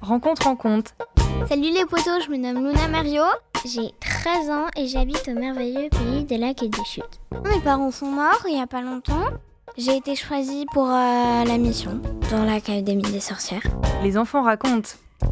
Rencontre en conte. Salut les potos, je me nomme Luna Mario, j'ai 13 ans et j'habite au merveilleux pays des lacs et des chutes. Mes parents sont morts il n'y a pas longtemps. J'ai été choisie pour la mission dans l'Académie des sorcières. Les enfants racontent.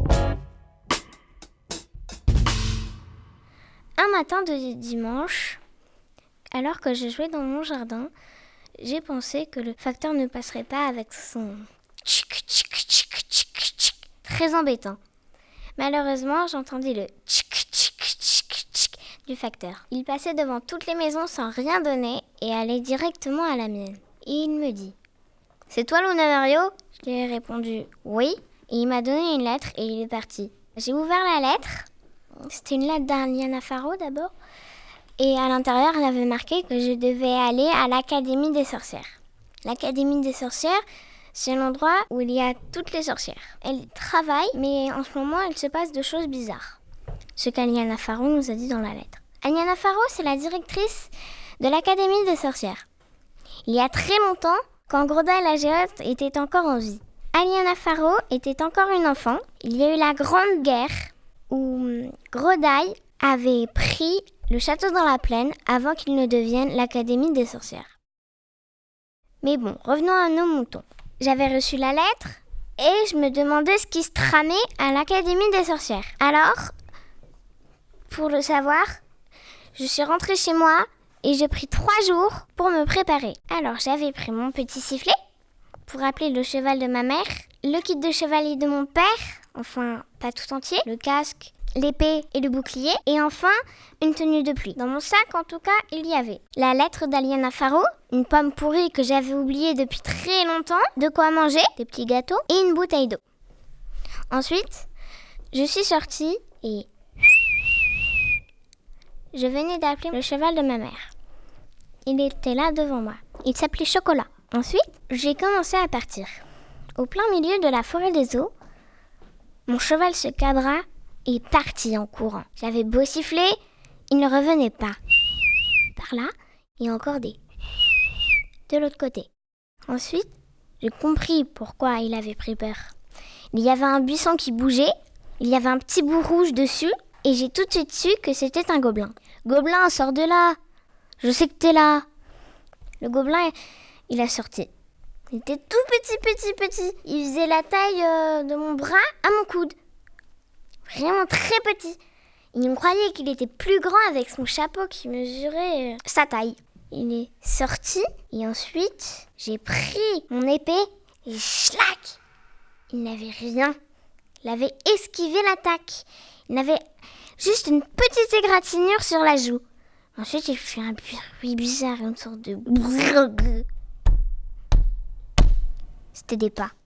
Un matin de dimanche, alors que je jouais dans mon jardin, j'ai pensé que le facteur ne passerait pas avec son tchic tchic tchic tchic tchic, très embêtant. Malheureusement, j'entendis le tchic tchic tchic tchic du facteur. Il passait devant toutes les maisons sans rien donner et allait directement à la mienne. Et il me dit « C'est toi Luna Mario ?» Je lui ai répondu « Oui ». Et il m'a donné une lettre et il est parti. J'ai ouvert la lettre. C'était une lettre d'Aliana Faro d'abord. Et à l'intérieur, il avait marqué que je devais aller à l'Académie des sorcières. L'Académie des sorcières, c'est l'endroit où il y a toutes les sorcières. Elles travaillent, mais en ce moment, il se passe de choses bizarres. Ce qu'Aliana Faro nous a dit dans la lettre. Aliana Faro, c'est la directrice de l'Académie des sorcières. Il y a très longtemps, quand Grodaille la géante était encore en vie. Aliana Faro était encore une enfant. Il y a eu la Grande Guerre où Grodaille avait pris le château dans la plaine avant qu'il ne devienne l'Académie des sorcières. Mais bon, revenons à nos moutons. J'avais reçu la lettre et je me demandais ce qui se tramait à l'Académie des sorcières. Alors, pour le savoir, je suis rentrée chez moi et j'ai pris 3 jours pour me préparer. Alors, j'avais pris mon petit sifflet pour appeler le cheval de ma mère, le kit de chevalier de mon père, enfin, pas tout entier, le casque, l'épée et le bouclier, et enfin, une tenue de pluie. Dans mon sac, en tout cas, il y avait la lettre d'Aliana Faro, une pomme pourrie que j'avais oubliée depuis très longtemps, de quoi manger, des petits gâteaux, et une bouteille d'eau. Ensuite, je suis sortie et je venais d'appeler le cheval de ma mère. Il était là devant moi. Il s'appelait Chocolat. Ensuite, j'ai commencé à partir. Au plein milieu de la forêt des eaux, mon cheval se cabra et partit en courant. J'avais beau siffler, il ne revenait pas. Par là, et encore des de l'autre côté. Ensuite, j'ai compris pourquoi il avait pris peur. Il y avait un buisson qui bougeait, il y avait un petit bout rouge dessus, et j'ai tout de suite su que c'était un gobelin. « Gobelin, sors de là! Je sais que t'es là !» Le gobelin, il a sorti. Il était tout petit. Il faisait la taille de mon bras à mon coude. Vraiment très petit. Il me croyait qu'il était plus grand avec son chapeau qui mesurait sa taille. Il est sorti et ensuite, j'ai pris mon épée et schlac! Il n'avait rien. Il avait esquivé l'attaque. Il avait juste une petite égratignure sur la joue. Ensuite, il fait un bruit bizarre, une sorte de... C'était des pas.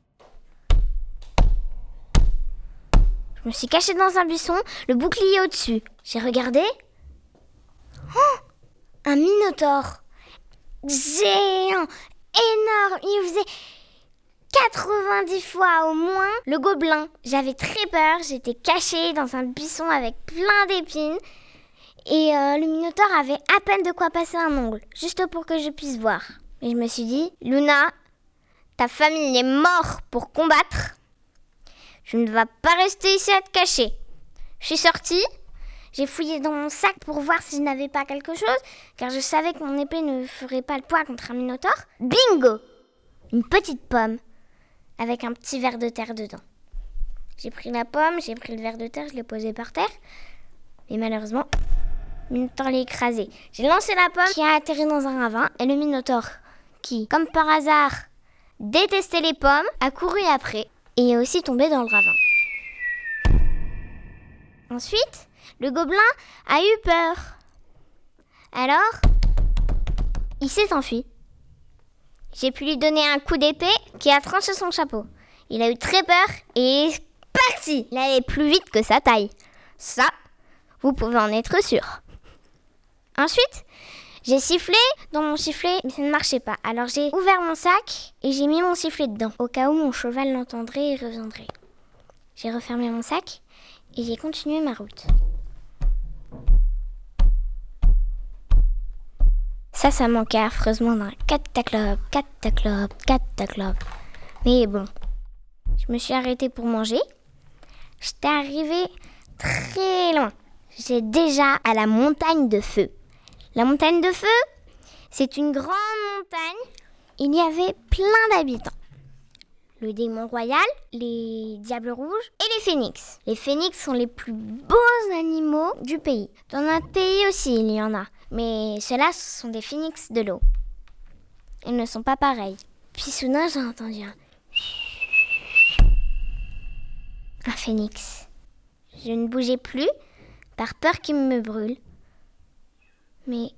Je me suis cachée dans un buisson, le bouclier au-dessus. J'ai regardé. Oh, un minotaure. Géant, énorme. Il faisait 90 fois au moins le gobelin. J'avais très peur. J'étais cachée dans un buisson avec plein d'épines. Et le minotaure avait à peine de quoi passer un ongle, juste pour que je puisse voir. Et je me suis dit, Luna, ta famille est morte pour combattre. Je ne vais pas rester ici à te cacher. Je suis sortie, j'ai fouillé dans mon sac pour voir si je n'avais pas quelque chose, car je savais que mon épée ne ferait pas le poids contre un minotaure. Bingo! Une petite pomme, avec un petit ver de terre dedans. J'ai pris la pomme, j'ai pris le ver de terre, je l'ai posé par terre. Et malheureusement, le minotaure l'a écrasé. J'ai lancé la pomme qui a atterri dans un ravin, et le minotaure, qui, comme par hasard, détestait les pommes, a couru après et est aussi tombé dans le ravin. Ensuite, le gobelin a eu peur. Alors, il s'est enfui. J'ai pu lui donner un coup d'épée qui a tranché son chapeau. Il a eu très peur et est parti. Il allait plus vite que sa taille. Ça, vous pouvez en être sûr. Ensuite, j'ai sifflé dans mon sifflet, mais ça ne marchait pas. Alors j'ai ouvert mon sac et j'ai mis mon sifflet dedans, au cas où mon cheval l'entendrait et reviendrait. J'ai refermé mon sac et j'ai continué ma route. Ça manquait affreusement d'un cataclope. Mais bon, je me suis arrêtée pour manger. J'étais arrivée très loin. J'étais déjà à la montagne de feu. La montagne de feu, c'est une grande montagne. Il y avait plein d'habitants. Le démon royal, les diables rouges et les phénix. Les phénix sont les plus beaux animaux du pays. Dans notre pays aussi, il y en a. Mais ceux-là, ce sont des phénix de l'eau. Ils ne sont pas pareils. Puis soudain, j'ai entendu un phénix. Je ne bougeais plus, par peur qu'il me brûle. Mais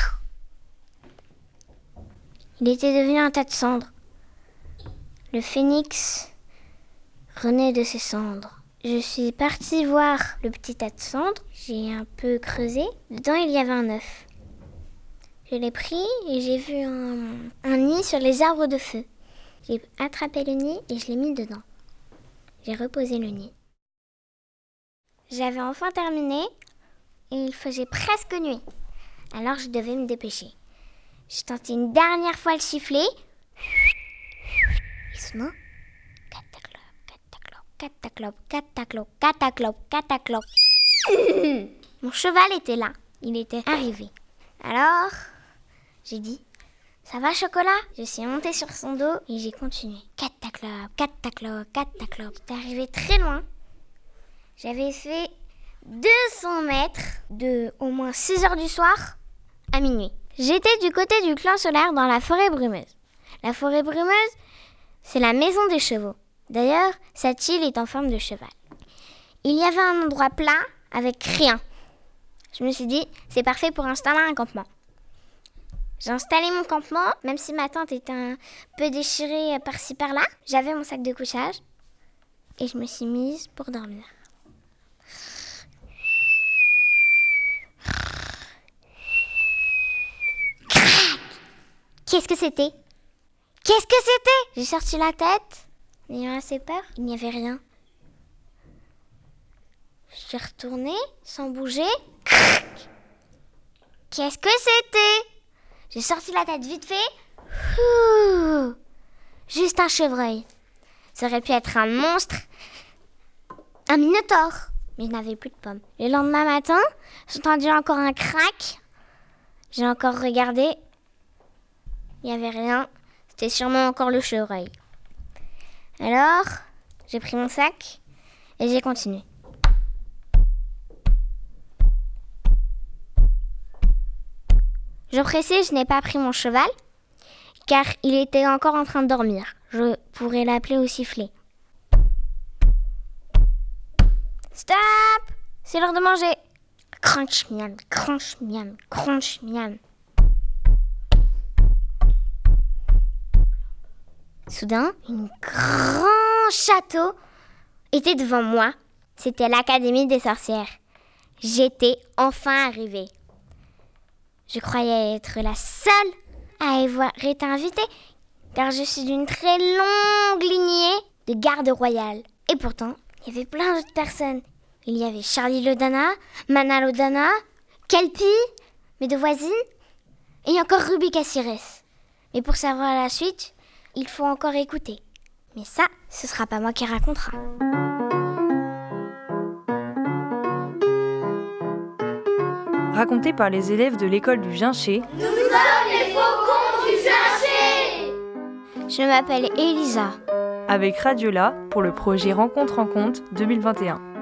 il était devenu un tas de cendres. Le phénix renaît de ses cendres. Je suis partie voir le petit tas de cendres. J'ai un peu creusé. Dedans, il y avait un œuf. Je l'ai pris et j'ai vu un nid sur les arbres de feu. J'ai attrapé le nid et je l'ai mis dedans. J'ai reposé le nid. J'avais enfin terminé et il faisait presque nuit. Alors je devais me dépêcher. J'ai tenté une dernière fois le sifflet. Et soudain, cataclope, cataclope, cataclope, cataclope. Mon cheval était là. Il était arrivé. Alors, j'ai dit, ça va chocolat? Je suis montée sur son dos et j'ai continué. Cataclope, cataclope, cataclope. J'étais arrivée très loin. J'avais fait 200 mètres de au moins 6 heures du soir à minuit. J'étais du côté du clan solaire dans la forêt brumeuse. La forêt brumeuse, c'est la maison des chevaux. D'ailleurs, cette île est en forme de cheval. Il y avait un endroit plat avec rien. Je me suis dit, c'est parfait pour installer un campement. J'ai installé mon campement, même si ma tente était un peu déchirée par-ci par-là. J'avais mon sac de couchage et je me suis mise pour dormir. Qu'est-ce que c'était? Qu'est-ce que c'était? J'ai sorti la tête, ayant assez peur. Il n'y avait rien. Je suis retournée, sans bouger. Qu'est-ce que c'était? J'ai sorti la tête vite fait. Juste un chevreuil. Ça aurait pu être un monstre. Un minotaure. Mais je n'avais plus de pommes. Le lendemain matin, j'ai entendu encore un crack. J'ai encore regardé. Il n'y avait rien. C'était sûrement encore le chevreuil. Alors, j'ai pris mon sac et j'ai continué. Jour pressé, je n'ai pas pris mon cheval, car il était encore en train de dormir. Je pourrais l'appeler au sifflet. Stop! C'est l'heure de manger. Crunch, miam, crunch, miam, crunch, miam. Soudain, un grand château était devant moi. C'était l'Académie des sorcières. J'étais enfin arrivée. Je croyais être la seule à y avoir été invitée, car je suis d'une très longue lignée de gardes royales. Et pourtant, il y avait plein d'autres personnes. Il y avait Charlie Lodana, Mana Lodana, Kelpie, mes deux voisines, et encore Ruby Cassiris. Mais pour savoir la suite, il faut encore écouter. Mais ça, ce sera pas moi qui racontera. Raconté par les élèves de l'école du Vincher. Nous sommes les faucons du Vincher. Je m'appelle Elisa. Avec Radiola pour le projet Rencontre 2021.